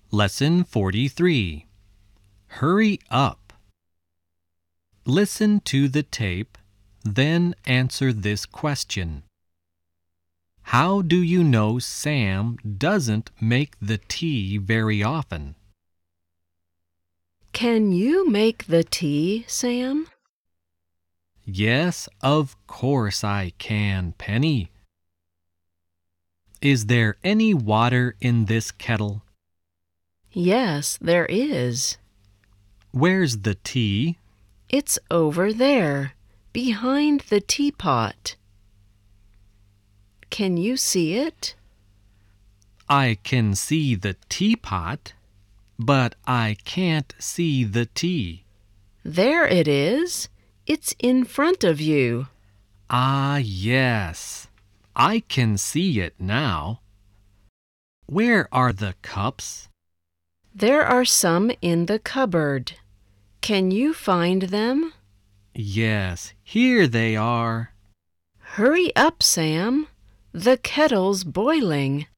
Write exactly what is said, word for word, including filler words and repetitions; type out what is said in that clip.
Lesson forty-three. Hurry up. Listen to the tape, then answer this question. How do you know Sam doesn't make the tea very often? Can you make the tea, Sam? Yes, of course I can, Penny. Is there any water in this kettle? Yes, there is. Where's the tea? It's over there, behind the teapot. Can you see it? I can see the teapot, but I can't see the tea. There it is. It's in front of you. Ah, yes. I can see it now. Where are the cups? There are some in the cupboard. Can you find them? Yes, here they are. Hurry up, Sam. The kettle's boiling.